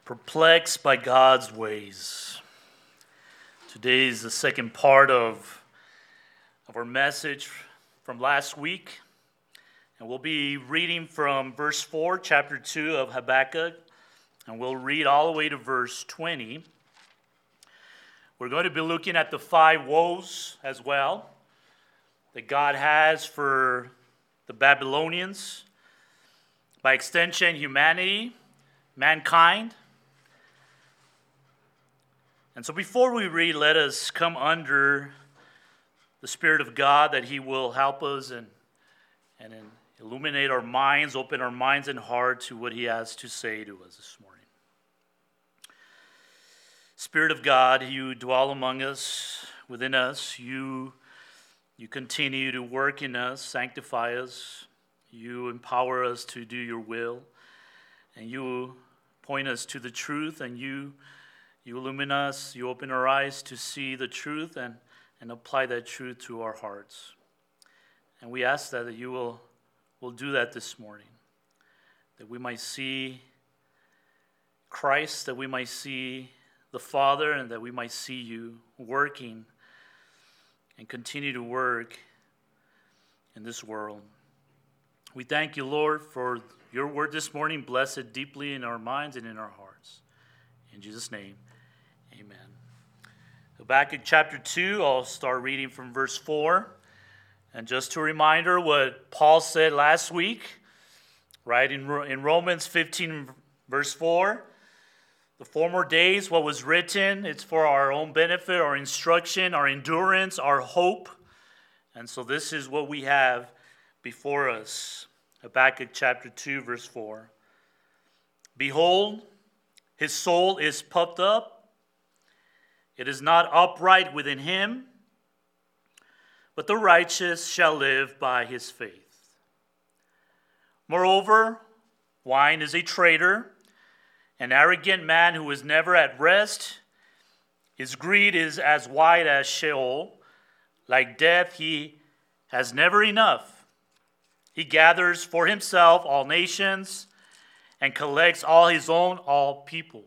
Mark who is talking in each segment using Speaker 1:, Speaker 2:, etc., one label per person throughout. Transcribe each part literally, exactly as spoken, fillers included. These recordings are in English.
Speaker 1: Perplexed by God's ways. Today is the second part of, of our message from last week. And we'll be reading from verse four, chapter two of Habakkuk. And we'll read all the way to verse twenty. We're going to be looking at the five woes as well that God has for the Babylonians, by extension, humanity, mankind. And so before we read, let us come under the Spirit of God that He will help us and, and illuminate our minds, open our minds and heart to what He has to say to us this morning. Spirit of God, You dwell among us, within us. You, you continue to work in us, sanctify us. You empower us to do Your will. And You point us to the truth, and You You illumine us, You open our eyes to see the truth and, and apply that truth to our hearts. And we ask that, that You will, will do that this morning, that we might see Christ, that we might see the Father, and that we might see You working and continue to work in this world. We thank You, Lord, for Your word this morning. Bless it deeply in our minds and in our hearts. In Jesus' name, amen. Habakkuk chapter two, I'll start reading from verse four. And just a reminder what Paul said last week, right, in, in Romans fifteen, verse four. The former days, what was written, it's for our own benefit, our instruction, our endurance, our hope. And so this is what we have before us. Habakkuk chapter two, verse four. Behold, his soul is puffed up. It is not upright within him, but the righteous shall live by his faith. Moreover, wine is a traitor, an arrogant man who is never at rest. His greed is as wide as Sheol. Like death, he has never enough. He gathers for himself all nations and collects all his own, all peoples.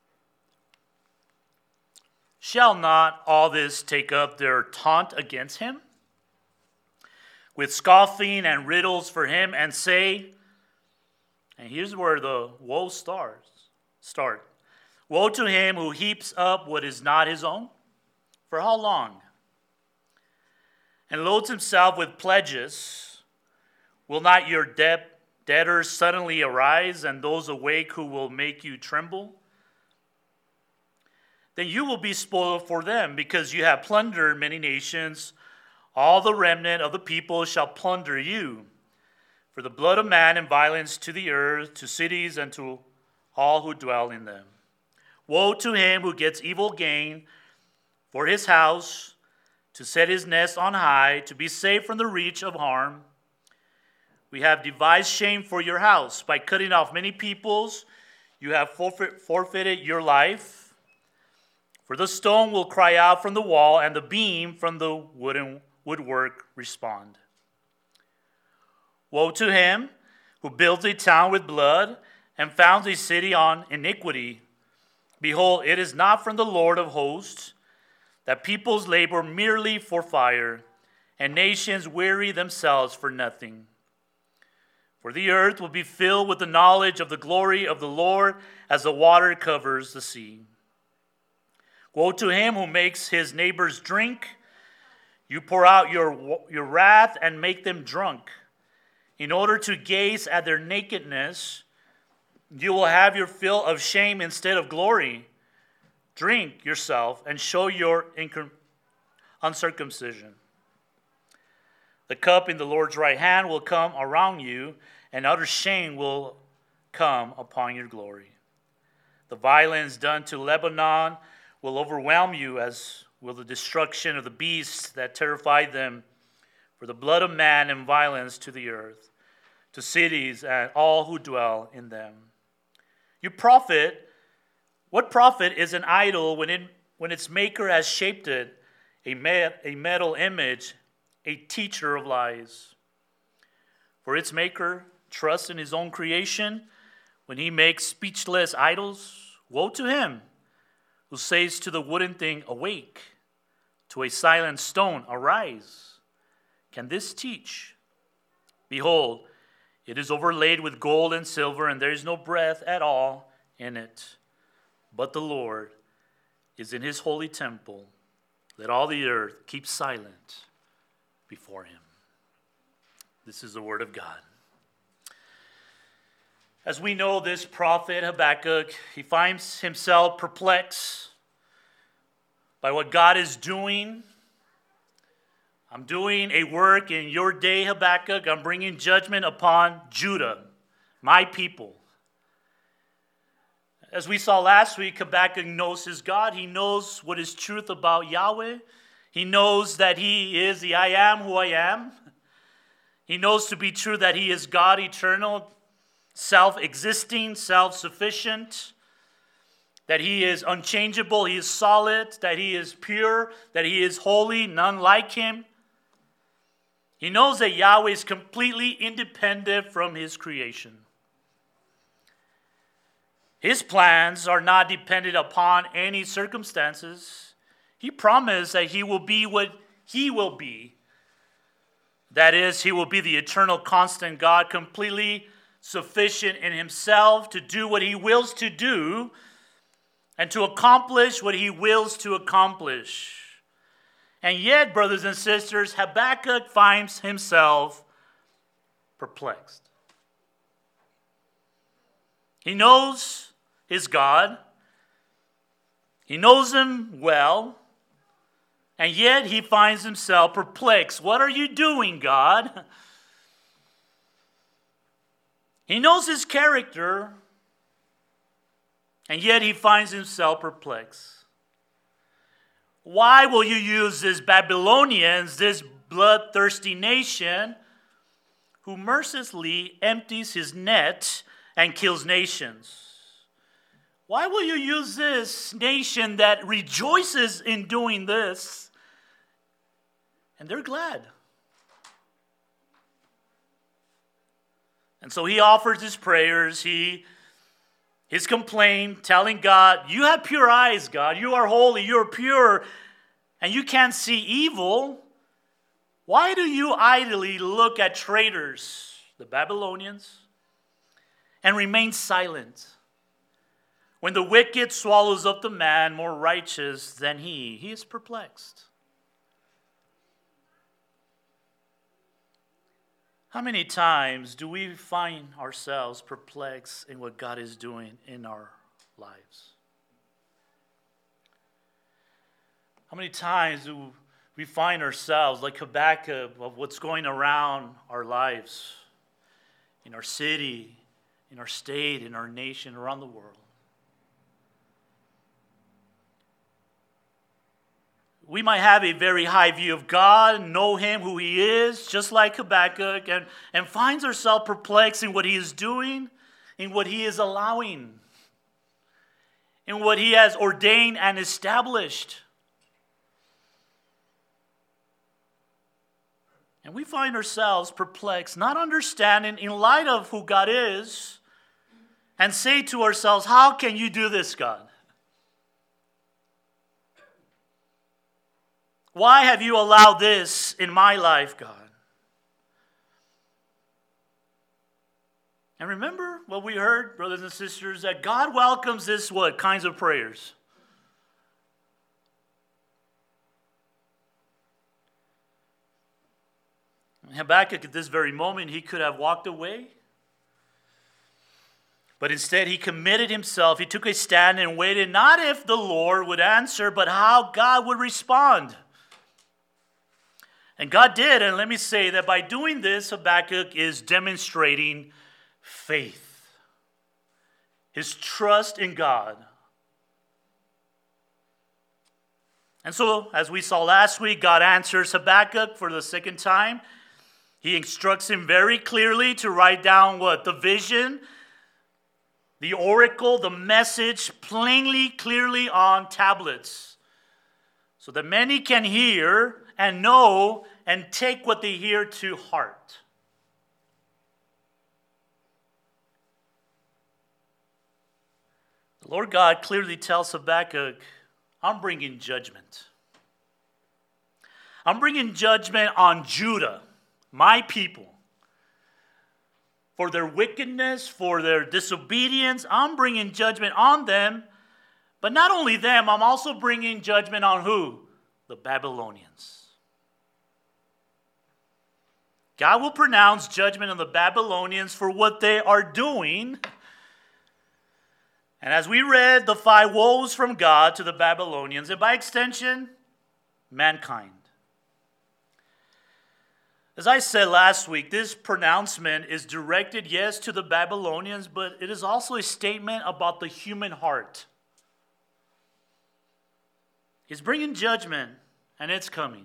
Speaker 1: Shall not all this take up their taunt against him, with scoffing and riddles for him, and say, and here's where the woe starts, start. Woe to him who heaps up what is not his own. For how long? And loads himself with pledges. Will not your debt debtors suddenly arise, and those awake who will make you tremble? Then you will be spoiled for them, because you have plundered many nations. All the remnant of the people shall plunder you. For the blood of man and violence to the earth, to cities, and to all who dwell in them. Woe to him who gets evil gain for his house, to set his nest on high, to be safe from the reach of harm. We have devised shame for your house. By cutting off many peoples, you have forfeit, forfeited your life. For the stone will cry out from the wall, and the beam from the wooden woodwork respond. Woe to him who builds a town with blood and founds a city on iniquity. Behold, it is not from the Lord of hosts that peoples labor merely for fire, and nations weary themselves for nothing. For the earth will be filled with the knowledge of the glory of the Lord as the water covers the sea. Woe to him who makes his neighbors drink. You pour out your, your wrath and make them drunk. In order to gaze at their nakedness, you will have your fill of shame instead of glory. Drink yourself and show your uncircumcision. The cup in the Lord's right hand will come around you, and utter shame will come upon your glory. The violence done to Lebanon will overwhelm you, as will the destruction of the beasts that terrified them. For the blood of man and violence to the earth, to cities and all who dwell in them. You profit, what profit is an idol when it when its maker has shaped it, a, met, a metal image, a teacher of lies? For its maker trusts in his own creation when he makes speechless idols. Woe to him who says to the wooden thing, awake, to a silent stone, arise. Can this teach? Behold, it is overlaid with gold and silver, and there is no breath at all in it. But the Lord is in his holy temple. Let all the earth keep silent before him. This is the word of God. As we know, this prophet Habakkuk, he finds himself perplexed by what God is doing. I'm doing a work in your day, Habakkuk. I'm bringing judgment upon Judah, my people. As we saw last week, Habakkuk knows his God. He knows what is truth about Yahweh. He knows that he is the I am who I am. He knows to be true that he is God eternal, self-existing, self-sufficient, that he is unchangeable, he is solid, that he is pure, that he is holy, none like him. He knows that Yahweh is completely independent from his creation. His plans are not dependent upon any circumstances. He promised that he will be what he will be. That is, he will be the eternal, constant God, completely sufficient in himself to do what he wills to do and to accomplish what he wills to accomplish. And yet, brothers and sisters, Habakkuk finds himself perplexed. He knows his God. He knows him well. And yet he finds himself perplexed. What are you doing, God? He knows his character. And yet he finds himself perplexed. Why will you use these Babylonians, this bloodthirsty nation, who mercilessly empties his net and kills nations? Why will you use this nation that rejoices in doing this? And they're glad. And so he offers his prayers, he his complaint, telling God, you have pure eyes, God. You are holy, you are pure, and you can't see evil. Why do you idly look at traitors, the Babylonians, and remain silent? When the wicked swallows up the man more righteous than he, he is perplexed. How many times do we find ourselves perplexed in what God is doing in our lives? How many times do we find ourselves like Habakkuk of what's going around our lives, in our city, in our state, in our nation, around the world? We might have a very high view of God, know him, who he is, just like Habakkuk, and, and finds ourselves perplexed in what he is doing, in what he is allowing, in what he has ordained and established. And we find ourselves perplexed, not understanding in light of who God is, and say to ourselves, how can you do this, God? Why have you allowed this in my life, God? And remember what we heard, brothers and sisters, that God welcomes this what kinds of prayers? Habakkuk, at this very moment, he could have walked away. But instead, he committed himself. He took a stand and waited not if the Lord would answer, but how God would respond. And God did, and let me say that by doing this, Habakkuk is demonstrating faith, his trust in God. And so, as we saw last week, God answers Habakkuk for the second time. He instructs him very clearly to write down what? The vision, the oracle, the message, plainly, clearly on tablets, so that many can hear and know and take what they hear to heart. The Lord God clearly tells Habakkuk, I'm bringing judgment. I'm bringing judgment on Judah, my people, for their wickedness, for their disobedience. I'm bringing judgment on them. But not only them, I'm also bringing judgment on who? The Babylonians. God will pronounce judgment on the Babylonians for what they are doing. And as we read the five woes from God to the Babylonians, and by extension, mankind. As I said last week, this pronouncement is directed, yes, to the Babylonians, but it is also a statement about the human heart. He's bringing judgment, and it's coming.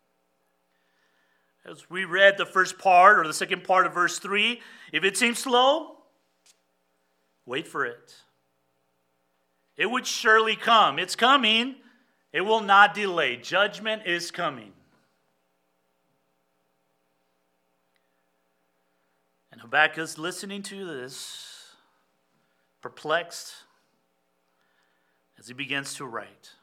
Speaker 1: As we read the first part, or the second part of verse three, if it seems slow, wait for it. It would surely come. It's coming. It will not delay. Judgment is coming. And Habakkuk is listening to this, perplexed, as he begins to write.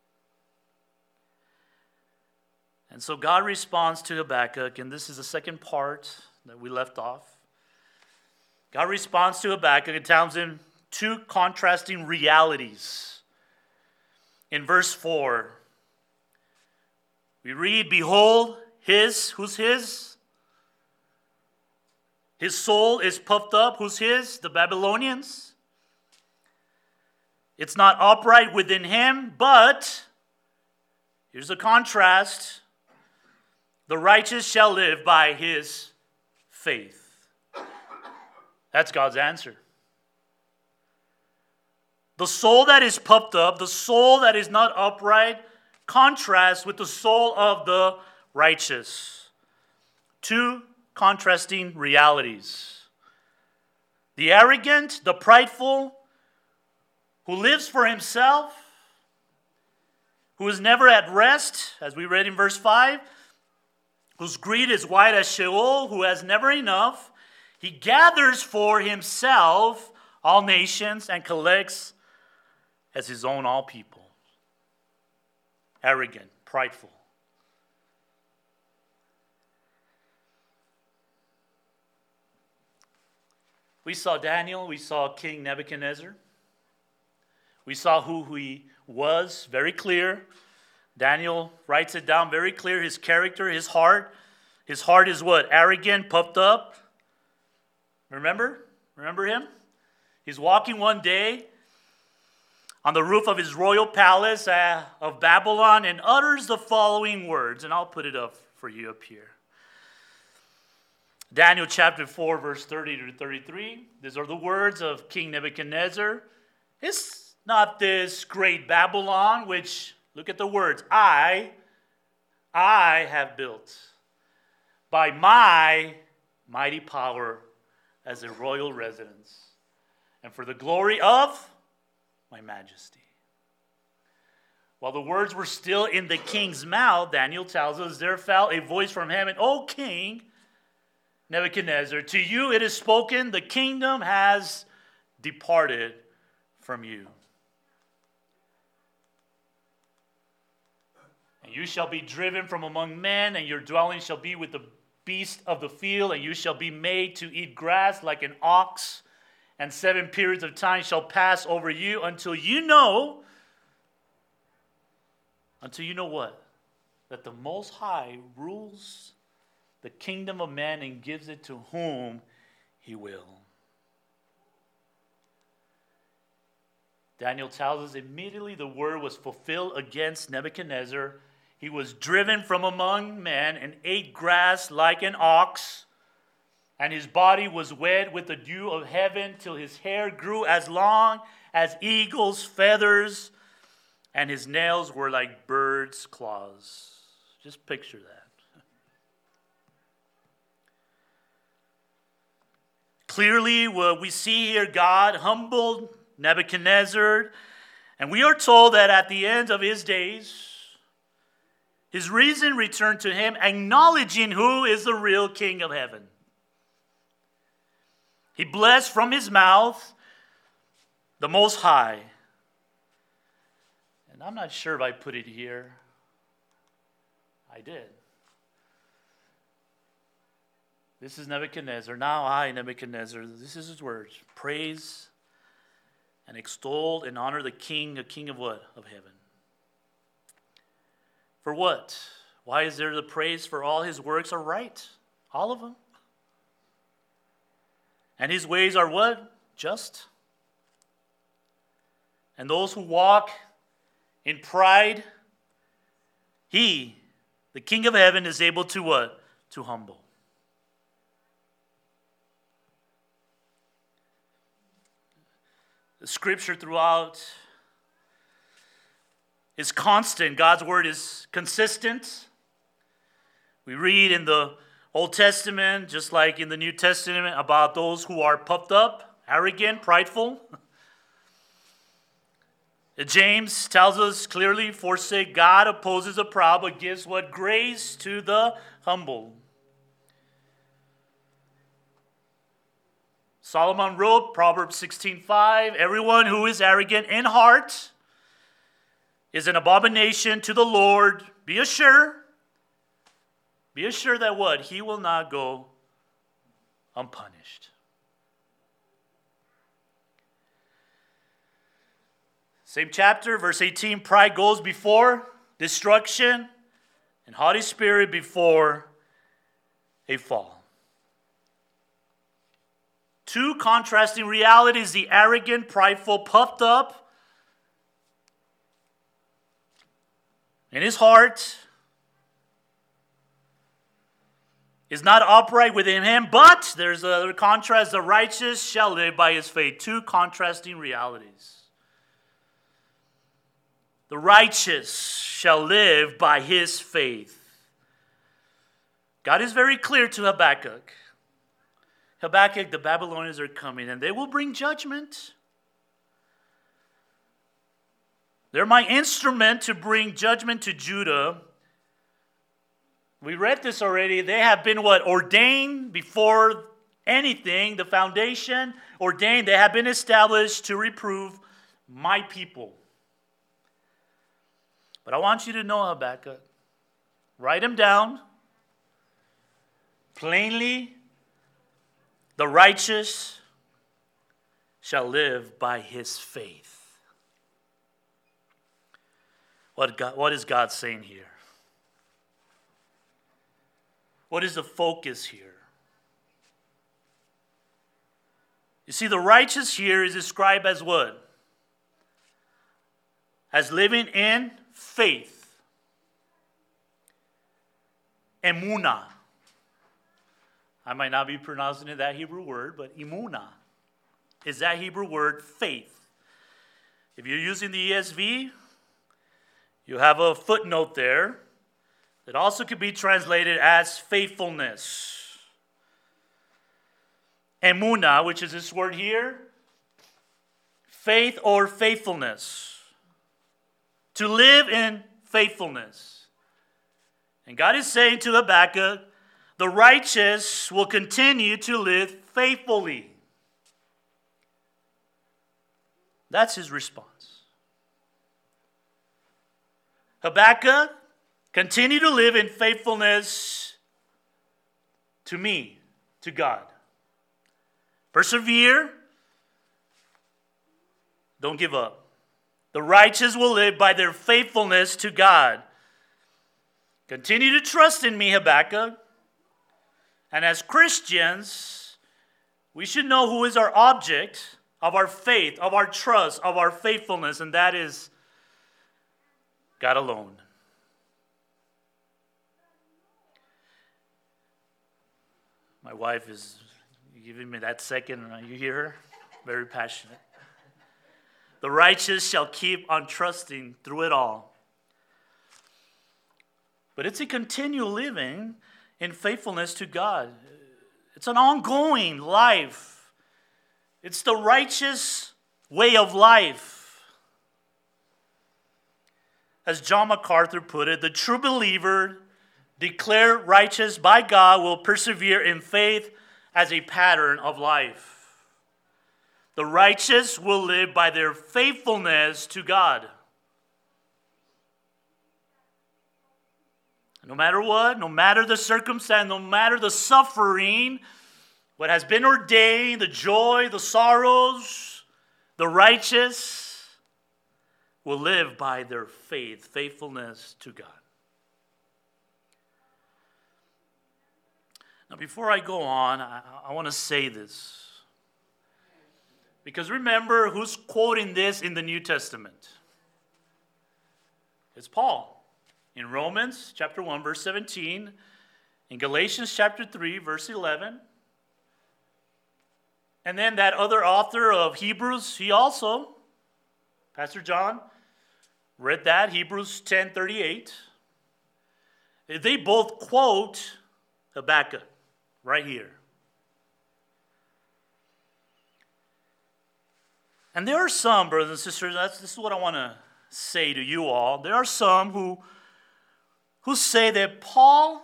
Speaker 1: And so God responds to Habakkuk, and this is the second part that we left off. God responds to Habakkuk and tells him two contrasting realities. In verse four, we read, behold, his, who's his? His soul is puffed up. Who's his? The Babylonians. It's not upright within him, but here's a contrast. The righteous shall live by his faith. That's God's answer. The soul that is puffed up, the soul that is not upright, contrasts with the soul of the righteous. Two contrasting realities. The arrogant, the prideful, who lives for himself, who is never at rest, as we read in verse five, whose greed is wide as Sheol, who has never enough. He gathers for himself all nations and collects as his own all people. Arrogant, prideful. We saw Daniel, we saw King Nebuchadnezzar. We saw who he was, very clear. Daniel writes it down very clear, his character, his heart. His heart is what? Arrogant, puffed up. Remember? Remember him? He's walking one day on the roof of his royal palace uh, of Babylon and utters the following words, and I'll put it up for you up here. Daniel chapter four, verse thirty to thirty-three. These are the words of King Nebuchadnezzar. It's not this great Babylon, which, look at the words, I, I have built by my mighty power as a royal residence, and for the glory of my majesty. While the words were still in the king's mouth, Daniel tells us, there fell a voice from heaven, O king Nebuchadnezzar, to you it is spoken, the kingdom has departed from you. And you shall be driven from among men, and your dwelling shall be with the beasts of the field, and you shall be made to eat grass like an ox, and seven periods of time shall pass over you until you know, until you know what? That the Most High rules the kingdom of man and gives it to whom he will. Daniel tells us immediately the word was fulfilled against Nebuchadnezzar. He was driven from among men and ate grass like an ox, and his body was wet with the dew of heaven till his hair grew as long as eagle's feathers, and his nails were like birds' claws. Just picture that. Clearly, what we see here, God humbled Nebuchadnezzar, and we are told that at the end of his days, his reason returned to him, acknowledging who is the real King of heaven. He blessed from his mouth the Most High, And I'm not sure if I put it here. I did. This is Nebuchadnezzar. Now I, Nebuchadnezzar, this is his words. Praise and extol and honor the King, a King of what? Of heaven. For what? Why is there the praise? For all his works are right. All of them. And his ways are what? Just. And those who walk in pride, he, the King of heaven, is able to what? To humble. The scripture throughout is constant. God's word is consistent. We read in the Old Testament, just like in the New Testament, about those who are puffed up, arrogant, prideful. James tells us clearly, forsake God, opposes the proud, but gives what? Grace to the humble. Solomon wrote, Proverbs sixteen five, everyone who is arrogant in heart is an abomination to the Lord. Be assured, be assured that what? He will not go unpunished. Same chapter, verse eighteen, pride goes before destruction and haughty spirit before a fall. Two contrasting realities, the arrogant, prideful, puffed up in his heart is not upright within him, but there's another contrast, the righteous shall live by his faith. Two contrasting realities. The righteous shall live by his faith. God is very clear to Habakkuk. Habakkuk, the Babylonians are coming, and they will bring judgment. They're my instrument to bring judgment to Judah. We read this already. They have been what? Ordained before anything, the foundation, ordained. They have been established to reprove my people. But I want you to know, Habakkuk, write them down plainly. The righteous shall live by his faith. What, God, what is God saying here? What is the focus here? You see, the righteous here is described as what? As living in faith. Emunah. I might not be pronouncing it that Hebrew word, but emunah is that Hebrew word, faith. If you're using the E S V, you have a footnote there that also could be translated as faithfulness. Emunah, which is this word here, faith or faithfulness. To live in faithfulness. And God is saying to Habakkuk, the righteous will continue to live faithfully. That's his response. Habakkuk, continue to live in faithfulness to me, to God. Persevere. Don't give up. The righteous will live by their faithfulness to God. Continue to trust in me, Habakkuk. And as Christians, we should know who is our object of our faith, of our trust, of our faithfulness, and that is God alone. My wife is giving me that second. You hear her? Very passionate. The righteous shall keep on trusting through it all. But it's a continual living in faithfulness to God. It's an ongoing life. It's the righteous way of life. As John MacArthur put it, the true believer, declared righteous by God, will persevere in faith as a pattern of life. The righteous will live by their faithfulness to God. No matter what, no matter the circumstance, no matter the suffering, what has been ordained, the joy, the sorrows, the righteous will live by their faith, faithfulness to God. Now, before I go on, I, I want to say this. Because remember, who's quoting this in the New Testament? It's Paul. In Romans chapter one, verse seventeen. In Galatians chapter three, verse eleven. And then that other author of Hebrews, he also, Pastor John, read that, Hebrews ten thirty-eight. They both quote Habakkuk right here. And there are some, brothers and sisters, that's, this is what I want to say to you all. There are some who, who say that Paul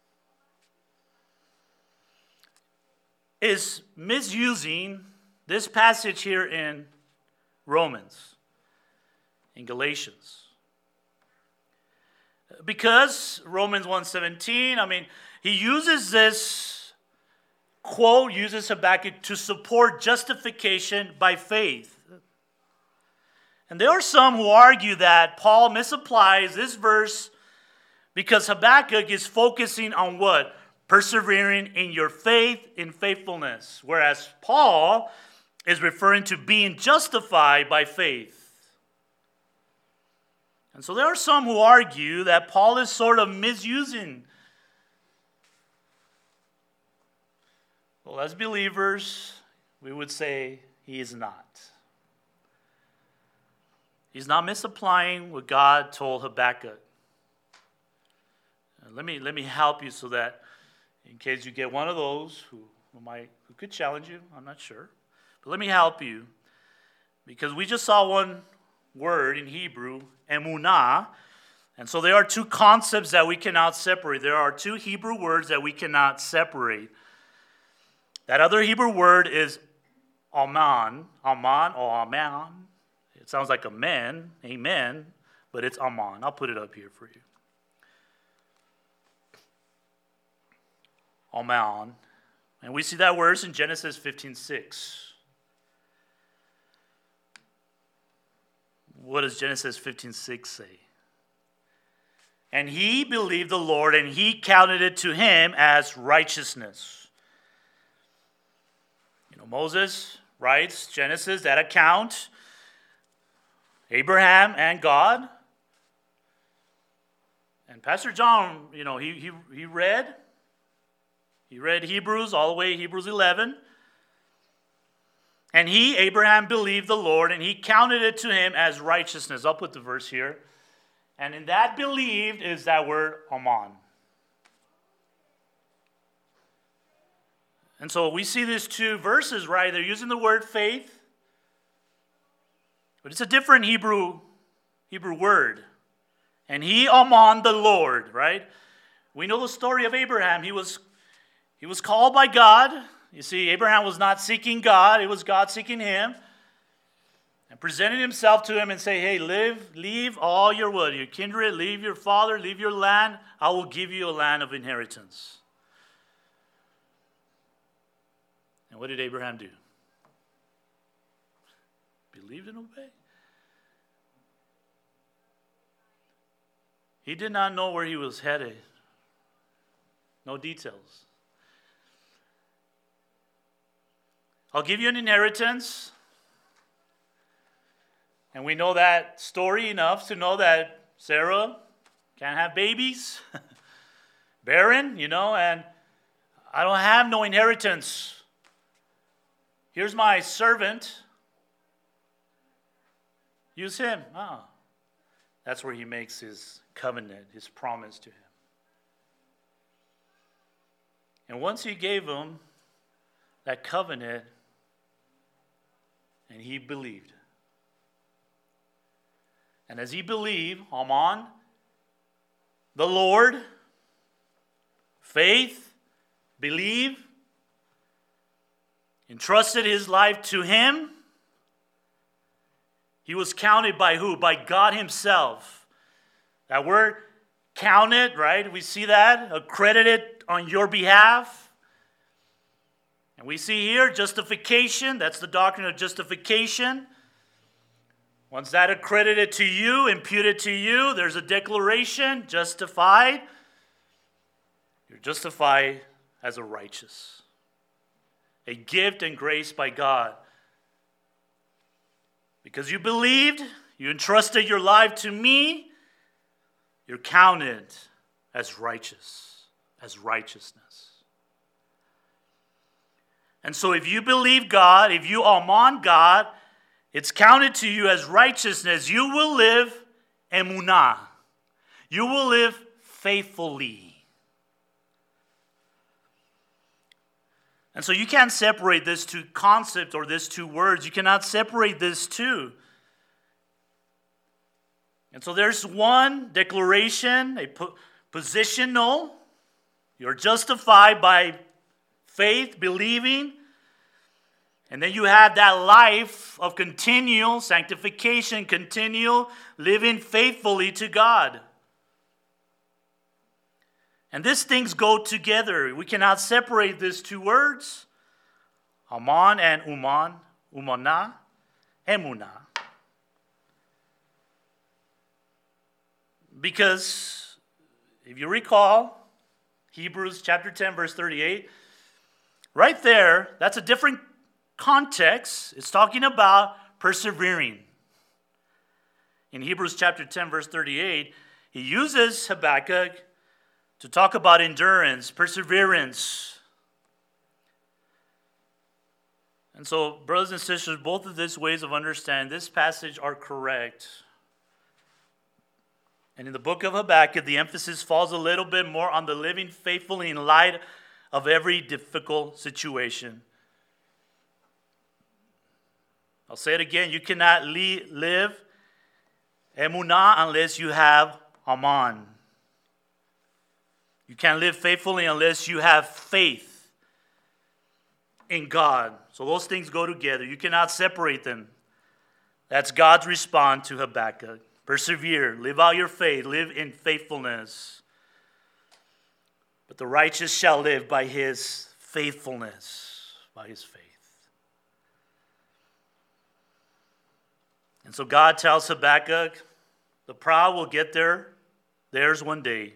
Speaker 1: is misusing this passage here in Romans, in Galatians. Because Romans one seventeen, I mean, he uses this quote, uses Habakkuk to support justification by faith. And there are some who argue that Paul misapplies this verse because Habakkuk is focusing on what? Persevering in your faith, in faithfulness. Whereas Paul is referring to being justified by faith. And so there are some who argue that Paul is sort of misusing. Well, as believers, we would say he is not. He's not misapplying what God told Habakkuk. Let me, let me help you so that in case you get one of those who, who might who could challenge you, I'm not sure. But let me help you. Because we just saw one word in Hebrew, emunah. And so there are two concepts that we cannot separate. There are two Hebrew words that we cannot separate. That other Hebrew word is aman, aman or aman. It sounds like amen, amen, but it's aman. I'll put it up here for you. Aman. And we see that word in Genesis fifteen six. What does Genesis fifteen six say? And he believed the Lord, and he counted it to him as righteousness. You know, Moses writes Genesis, that account, Abraham and God. And Pastor John, you know, he he he read, he read Hebrews all the way, Hebrews eleven. And he, Abraham, believed the Lord, and he counted it to him as righteousness. I'll put the verse here. And in that believed is that word aman. And so we see these two verses, right? They're using the word faith, but it's a different Hebrew, Hebrew word. And he aman the Lord, right? We know the story of Abraham. He was, he was called by God. You see, Abraham was not seeking God. It was God seeking him. And presented himself to him and say, hey, live, leave all your what? Your kindred, leave your father, leave your land. I will give you a land of inheritance. And what did Abraham do? Believed and obeyed. He did not know where he was headed. No details. I'll give you an inheritance. And we know that story enough to know that Sarah can't have babies. Barren, you know, and I don't have no inheritance. Here's my servant. Use him. Ah, that's where he makes his covenant, his promise to him. And once he gave him that covenant, and he believed. And as he believed, aman, the Lord, faith, believe, entrusted his life to him, he was counted by who? By God himself. That word counted, right? We see that, accredited on your behalf. And we see here justification. That's the doctrine of justification. Once that accredited to you, imputed to you, there's a declaration, justified. You're justified as a righteous. A gift and grace by God. Because you believed, you entrusted your life to me, you're counted as righteous, as righteousness. And so if you believe God, if you aman God, it's counted to you as righteousness. You will live emunah. You will live faithfully. And so you can't separate this two concepts or these two words. You cannot separate this two. And so there's one declaration, a po- positional. You're justified by faith, believing. And then you have that life of continual sanctification, continual living faithfully to God. And these things go together. We cannot separate these two words. Aman and uman, umana, emunah. Because if you recall, Hebrews chapter ten, verse thirty-eight, right there, that's a different context. It's talking about persevering. In Hebrews chapter ten, verse thirty-eight, he uses Habakkuk to talk about endurance, perseverance. And so, brothers and sisters, both of these ways of understanding this passage are correct. And in the book of Habakkuk, the emphasis falls a little bit more on the living faithfully in light of every difficult situation. I'll say it again. You cannot li- live emunah unless you have aman. You can't live faithfully unless you have faith in God. So those things go together. You cannot separate them. That's God's response to Habakkuk. Persevere, live out your faith, live in faithfulness. But the righteous shall live by his faithfulness, by his faith. And so God tells Habakkuk, the proud will get there, theirs one day.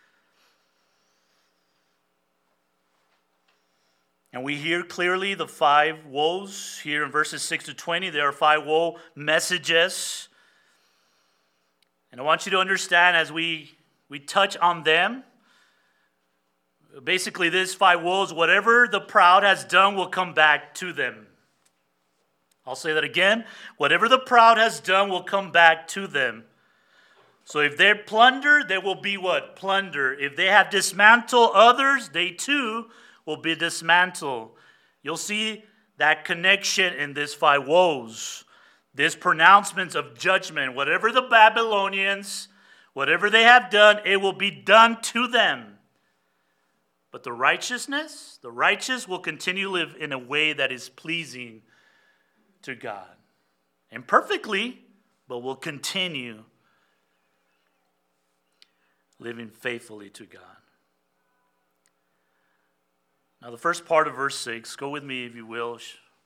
Speaker 1: And we hear clearly the five woes here in verses six to twenty. There are five woe messages. And I want you to understand as we, we touch on them, basically these five woes, whatever the proud has done will come back to them. I'll say that again. Whatever the proud has done will come back to them. So if they plunder, they will be what? Plunder. If they have dismantled others, they too will be dismantled. You'll see that connection in these five woes. These pronouncements of judgment. Whatever the Babylonians, whatever they have done, it will be done to them. But the righteousness, the righteous will continue to live in a way that is pleasing to God. Imperfectly, but will continue living faithfully to God. Now the first part of verse six, go with me if you will.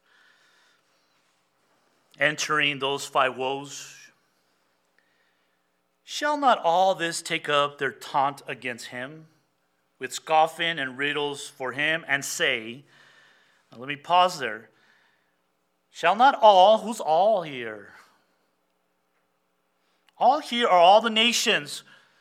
Speaker 1: Entering those five woes. Shall not all this take up their taunt against him, with scoffing and riddles for him, and say, now let me pause there. Shall not all, who's all here? All here are all the nations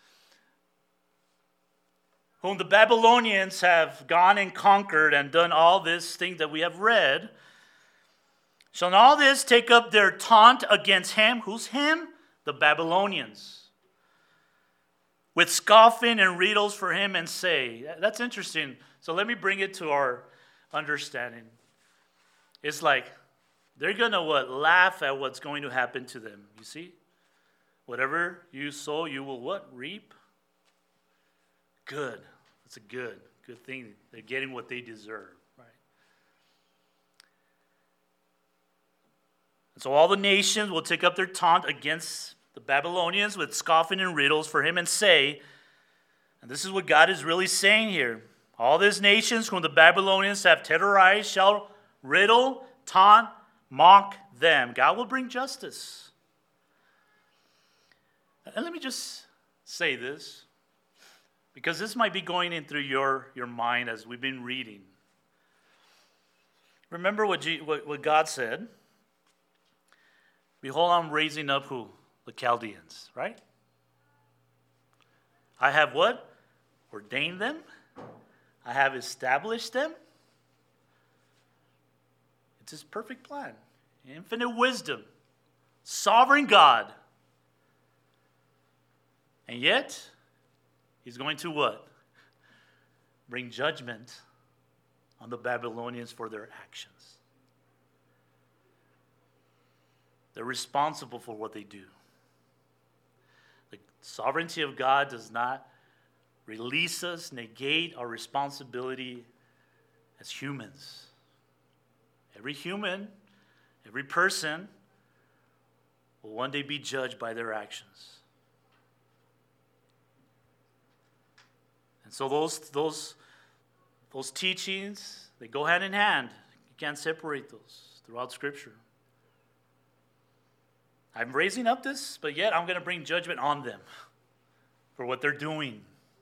Speaker 1: whom the Babylonians have gone and conquered and done all this thing that we have read. Shall not all this take up their taunt against him? Who's him? The Babylonians. With scoffing and riddles for him and say. That's interesting. So let me bring it to our understanding. It's like they're going to what? Laugh at what's going to happen to them. You see? Whatever you sow, you will what? Reap. Good. That's a good, good thing. They're getting what they deserve. And so all the nations will take up their taunt against the Babylonians with scoffing and riddles for him and say, And this is what God is really saying here. All these nations whom the Babylonians have terrorized shall riddle, taunt, mock them. God will bring justice. And let me just say this, because this might be going in through your, your mind as we've been reading. Remember what, G, what, what God said. Behold, I'm raising up who? The Chaldeans, right? I have what? Ordained them. I have established them. It's his perfect plan. Infinite wisdom. Sovereign God. And yet, he's going to what? Bring judgment on the Babylonians for their actions. They're responsible for what they do. The sovereignty of God does not release us, negate our responsibility as humans. Every human, every person will one day be judged by their actions. And so those, those, those teachings, they go hand in hand. You can't separate those throughout Scripture. I'm raising up this, but yet I'm going to bring judgment on them for what they're doing.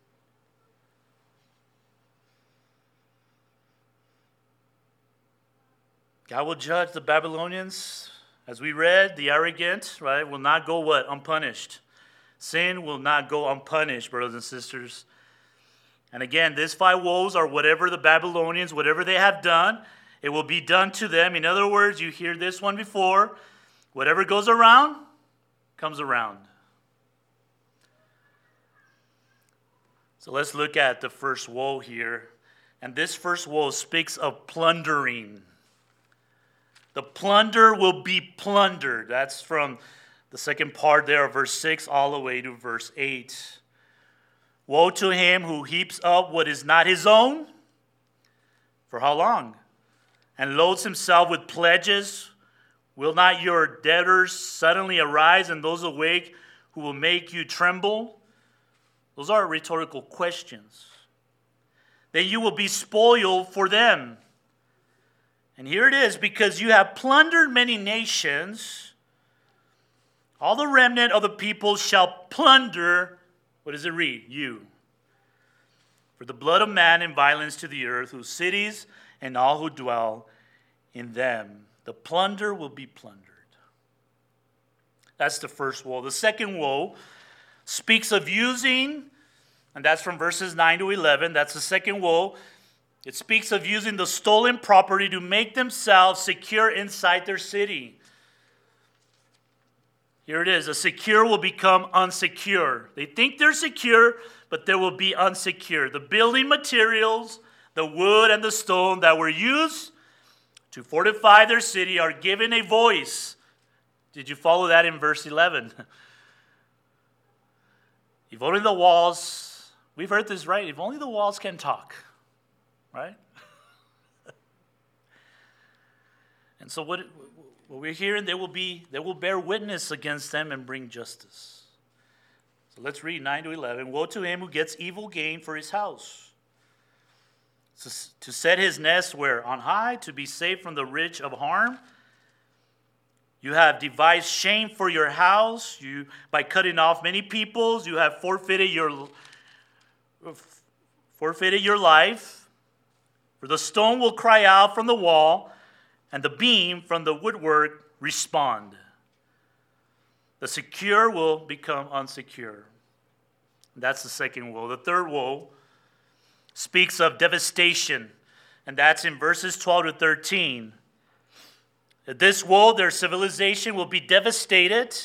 Speaker 1: God will judge the Babylonians. As we read, the arrogant, right, will not go what? Unpunished. Sin will not go unpunished, brothers and sisters. And again, these five woes are whatever the Babylonians, whatever they have done, it will be done to them. In other words, you hear this one before. Whatever goes around, comes around. So let's look at the first woe here. And this first woe speaks of plundering. The plunder will be plundered. That's from the second part there of verse six all the way to verse eight. Woe to him who heaps up what is not his own. For how long? And loads himself with pledges. Will not your debtors suddenly arise and those awake who will make you tremble? Those are rhetorical questions. Then you will be spoiled for them. And here it is, because you have plundered many nations, all the remnant of the people shall plunder, what does it read? You. For the blood of man and violence to the earth, whose cities and all who dwell in them. The plunder will be plundered. That's the first woe. The second woe speaks of using, and that's from verses nine to eleven. That's the second woe. It speaks of using the stolen property to make themselves secure inside their city. Here it is. The secure will become unsecure. They think they're secure, but they will be unsecure. The building materials, the wood and the stone that were used to fortify their city are given a voice. Did you follow that in verse eleven? If only the walls, we've heard this, right? If only the walls can talk, right? And so what, what we're hearing, they will be, they will bear witness against them and bring justice. So let's read nine to eleven. Woe to him who gets evil gain for his house. To set his nest where? On high, to be safe from the rich of harm. You have devised shame for your house. You, by cutting off many peoples, you have forfeited your, forfeited your life. For the stone will cry out from the wall, and the beam from the woodwork respond. The secure will become unsecure. That's the second woe. The third woe speaks of devastation, and that's in verses twelve to thirteen. At this woe, their civilization will be devastated.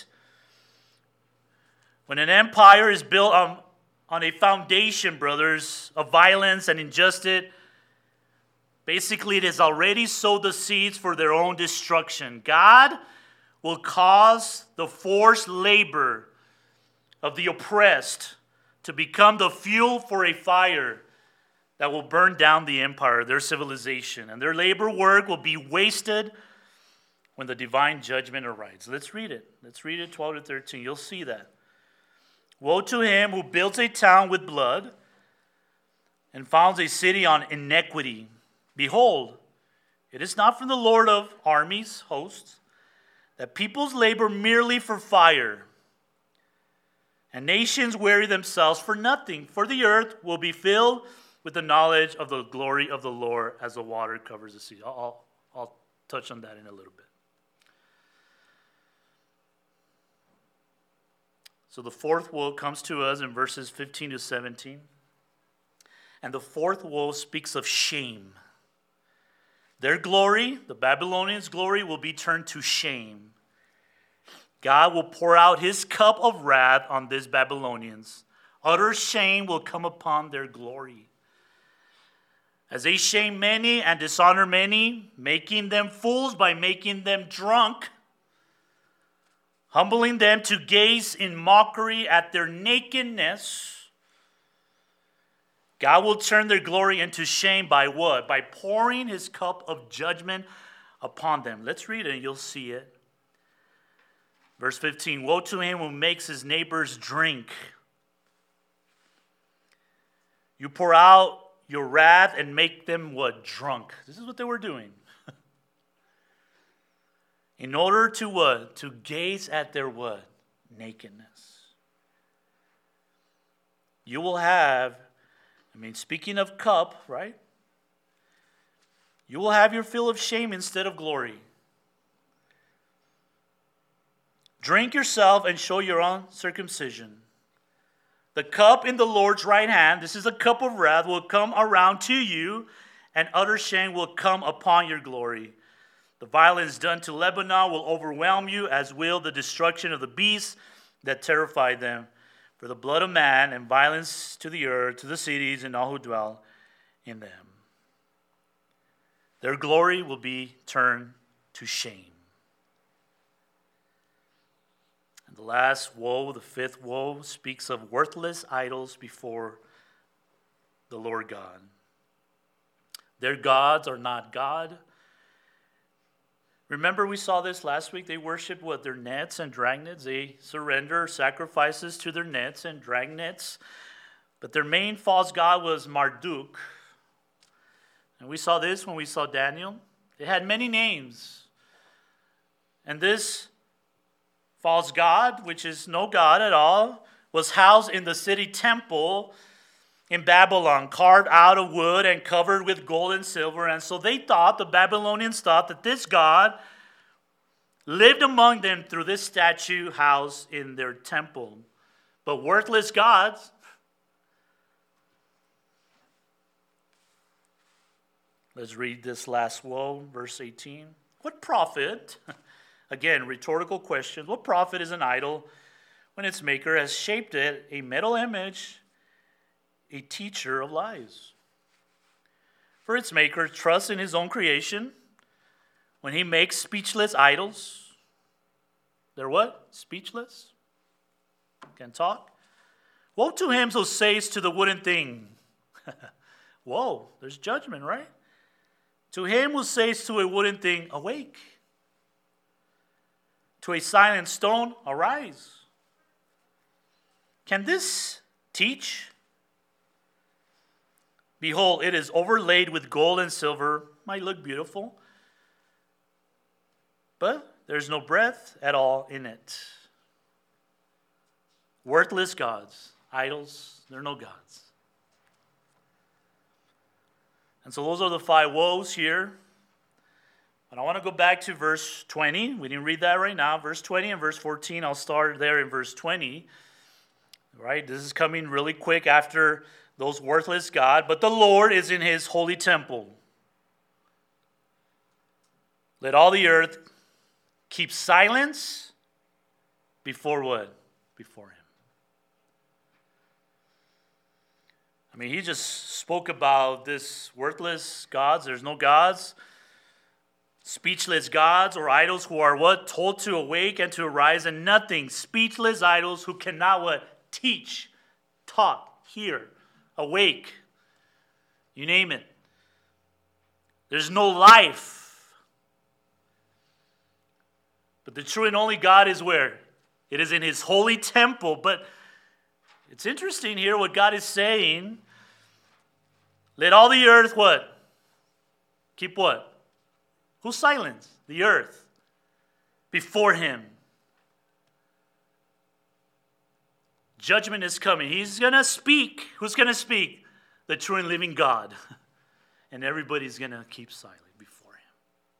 Speaker 1: When an empire is built on, on a foundation, brothers, of violence and injustice, basically it has already sowed the seeds for their own destruction. God will cause the forced labor of the oppressed to become the fuel for a fire that will burn down the empire, their civilization. And their labor work will be wasted when the divine judgment arrives. Let's read it. Let's read it twelve to thirteen. You'll see that. Woe to him who builds a town with blood, and founds a city on iniquity. Behold, it is not from the Lord of armies, hosts, that peoples labor merely for fire, and nations weary themselves for nothing. For the earth will be filled with the knowledge of the glory of the Lord as the water covers the sea. I'll, I'll touch on that in a little bit. So the fourth woe comes to us in verses fifteen to seventeen. And the fourth woe speaks of shame. Their glory, the Babylonians' glory, will be turned to shame. God will pour out his cup of wrath on these Babylonians. Utter shame will come upon their glory. As they shame many and dishonor many, making them fools by making them drunk, humbling them to gaze in mockery at their nakedness, God will turn their glory into shame by what? By pouring his cup of judgment upon them. Let's read it and you'll see it. Verse fifteen, woe to him who makes his neighbors drink. You pour out your wrath and make them what? Drunk. This is what they were doing. In order to what? To gaze at their what? Nakedness. You will have, I mean, speaking of cup, right? You will have your fill of shame instead of glory. Drink yourself and show your uncircumcision. The cup in the Lord's right hand, this is a cup of wrath, will come around to you, and utter shame will come upon your glory. The violence done to Lebanon will overwhelm you, as will the destruction of the beasts that terrify them. For the blood of man and violence to the earth, to the cities and all who dwell in them. Their glory will be turned to shame. And the last woe, the fifth woe, speaks of worthless idols before the Lord God. Their gods are not God. Remember, we saw this last week. They worship what? Their nets and dragnets. They surrender sacrifices to their nets and dragnets. But their main false god was Marduk. And we saw this when we saw Daniel. It had many names. And this false god, which is no god at all, was housed in the city temple in Babylon, carved out of wood and covered with gold and silver. And so they thought, the Babylonians thought, that this God lived among them through this statue housed in their temple. But worthless gods, let's read this last woe, verse eighteen. What profit, again, rhetorical question, what profit is an idol when its maker has shaped it a metal image, a teacher of lies? For its maker trusts in his own creation. When he makes speechless idols, they're what? Speechless? Can't talk? Woe to him who says to the wooden thing. Whoa, there's judgment, right? To him who says to a wooden thing, awake. To a silent stone, arise. Can this teach? Behold, it is overlaid with gold and silver. Might look beautiful, but there's no breath at all in it. Worthless gods, idols, they're no gods. And so those are the five woes here. But I want to go back to verse twenty. We didn't read that right now. Verse twenty and verse fourteen. I'll start there in verse twenty. Right? This is coming really quick after those worthless gods. But the Lord is in his holy temple. Let all the earth keep silence before what? Before him. I mean, he just spoke about this worthless gods. There's no gods. Speechless gods or idols who are what? Told to awake and to arise and nothing. Speechless idols who cannot what? Teach, talk, hear, awake. You name it. There's no life. But the true and only God is where? It is in his holy temple. But it's interesting here what God is saying. Let all the earth what? Keep what? Who's silent? The earth. Before him. Judgment is coming. He's going to speak. Who's going to speak? The true and living God. And everybody's going to keep silent before him.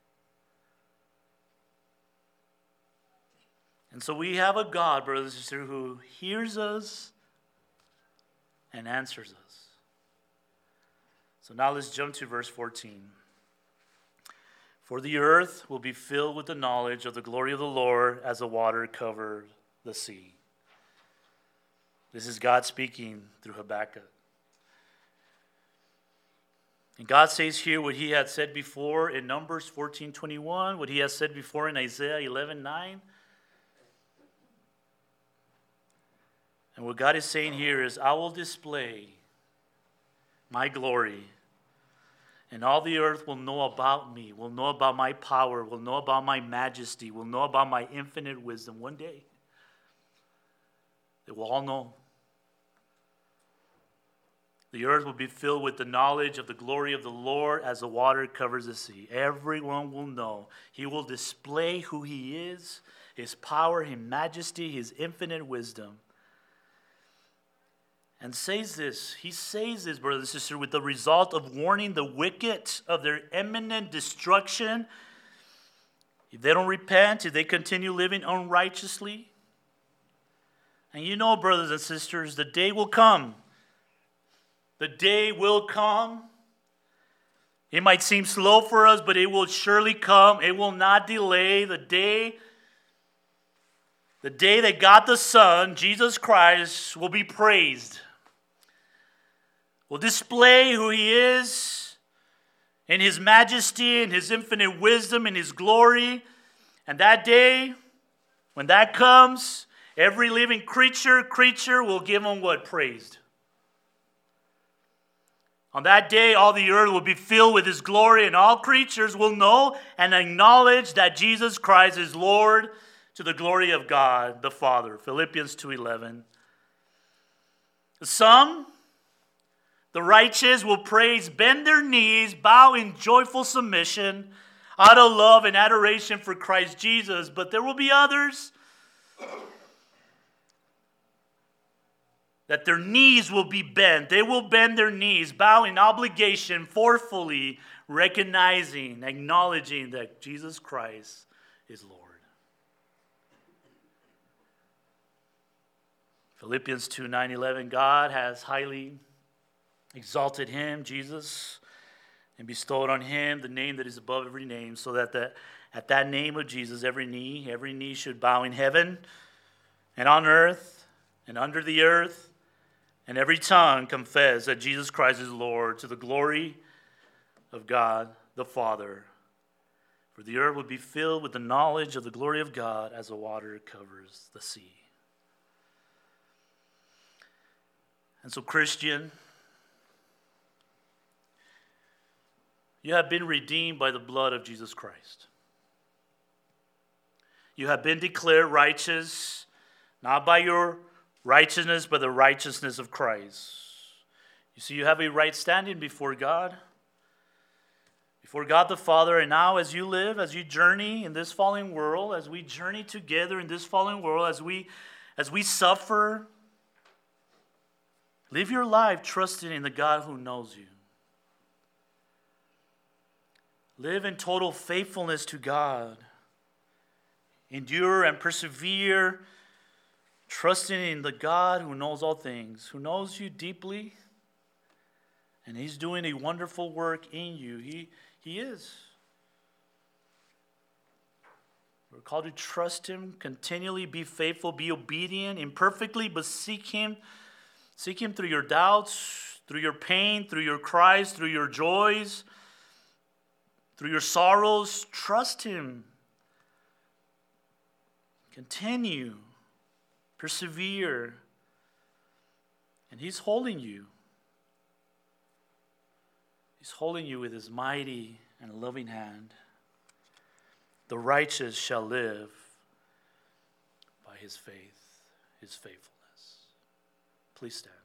Speaker 1: And so we have a God, brothers and sisters, who hears us and answers us. So now let's jump to verse fourteen. For the earth will be filled with the knowledge of the glory of the Lord as the water covers the sea. This is God speaking through Habakkuk. And God says here what he had said before in Numbers fourteen twenty-one, what he has said before in Isaiah eleven nine. And what God is saying here is, I will display my glory, and all the earth will know about me, will know about my power, will know about my majesty, will know about my infinite wisdom. One day, they will all know. The earth will be filled with the knowledge of the glory of the Lord as the water covers the sea. Everyone will know. He will display who he is, his power, his majesty, his infinite wisdom. And says this, he says this, brothers and sisters, with the result of warning the wicked of their imminent destruction. If they don't repent, if they continue living unrighteously. And you know, brothers and sisters, the day will come. The day will come. It might seem slow for us, but it will surely come. It will not delay. The day, the day that God the Son, Jesus Christ, will be praised. Will display who he is in his majesty, in his infinite wisdom, in his glory. And that day, when that comes, every living creature, creature will give him what? Praised. On that day, all the earth will be filled with his glory, and all creatures will know and acknowledge that Jesus Christ is Lord, to the glory of God the Father. Philippians two eleven. Some, the righteous, will praise, bend their knees, bow in joyful submission, out of love and adoration for Christ Jesus. But there will be others that their knees will be bent. They will bend their knees, bow in obligation, forcefully recognizing, acknowledging that Jesus Christ is Lord. Philippians two nine eleven, God has highly exalted him, Jesus, and bestowed on him the name that is above every name, so that the, at that name of Jesus, every knee, every knee should bow in heaven and on earth and under the earth, and every tongue confess that Jesus Christ is Lord, to the glory of God the Father. For the earth would be filled with the knowledge of the glory of God as the water covers the sea. And so, Christian, you have been redeemed by the blood of Jesus Christ. You have been declared righteous, not by your righteousness, but the righteousness of Christ. You see, you have a right standing before God, before God the Father. And now as you live, as you journey in this fallen world, as we journey together in this fallen world, as we, as we suffer, live your life trusting in the God who knows you. Live in total faithfulness to God. Endure and persevere, trusting in the God who knows all things, who knows you deeply, and he's doing a wonderful work in you. He, he is. We're called to trust him, continually be faithful, be obedient, imperfectly, but seek him. Seek him through your doubts, through your pain, through your cries, through your joys, through your sorrows. Trust him. Continue. Persevere. And he's holding you. He's holding you with his mighty and loving hand. The righteous shall live by his faith, his faithfulness. Please stand.